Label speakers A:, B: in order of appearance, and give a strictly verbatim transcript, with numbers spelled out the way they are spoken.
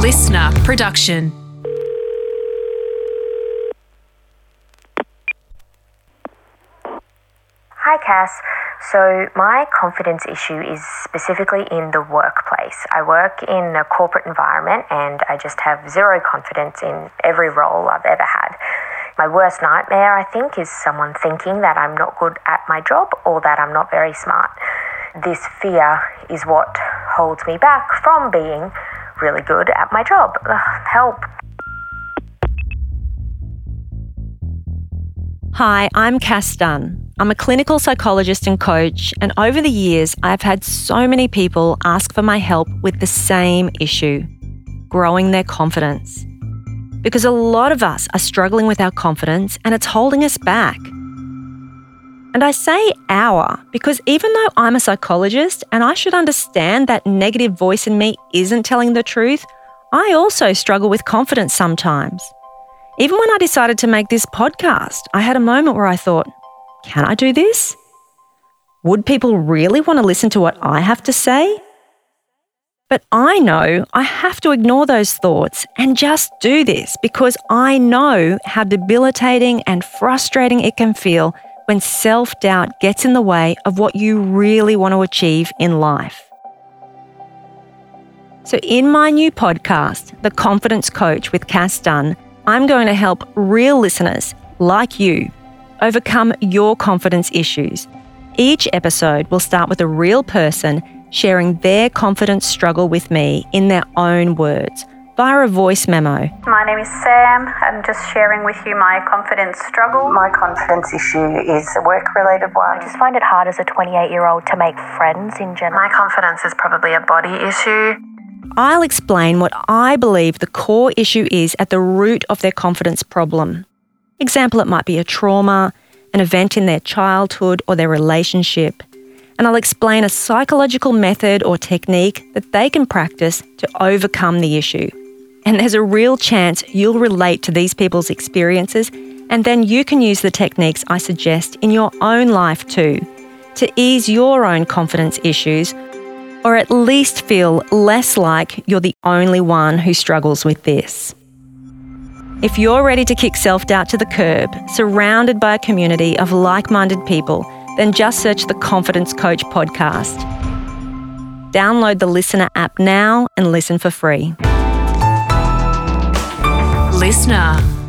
A: listener production.
B: Hi Cass. So my confidence issue is specifically in the workplace. I work in a corporate environment and I just have zero confidence in every role I've ever had. My worst nightmare, I think, is someone thinking that I'm not good at my job or that I'm not very smart. This fear is what holds me back from being really good at my job. Ugh, help.
C: Hi, I'm Cass Dunn. I'm a clinical psychologist and coach, and over the years, I've had so many people ask for my help with the same issue, growing their confidence. Because a lot of us are struggling with our confidence and it's holding us back. And I say our because even though I'm a psychologist and I should understand that negative voice in me isn't telling the truth, I also struggle with confidence sometimes. Even when I decided to make this podcast, I had a moment where I thought, can I do this? Would people really want to listen to what I have to say? But I know I have to ignore those thoughts and just do this because I know how debilitating and frustrating it can feel when self-doubt gets in the way of what you really want to achieve in life. So in my new podcast, The Confidence Coach with Cass Dunn, I'm going to help real listeners like you overcome your confidence issues. Each episode will start with a real person sharing their confidence struggle with me in their own words via a voice memo.
D: My name is Sam. I'm just sharing with you my confidence struggle.
E: My confidence issue is a work-related one.
B: I just find it hard as a twenty-eight-year-old to make friends in general.
F: My confidence is probably a body issue.
C: I'll explain what I believe the core issue is at the root of their confidence problem. Example, it might be a trauma, an event in their childhood or their relationship. And I'll explain a psychological method or technique that they can practice to overcome the issue. And there's a real chance you'll relate to these people's experiences, and then you can use the techniques I suggest in your own life too, to ease your own confidence issues, or at least feel less like you're the only one who struggles with this. If you're ready to kick self-doubt to the curb, surrounded by a community of like-minded people, then just search the Confidence Coach podcast. Download the Listener app now and listen for free.
A: Listener.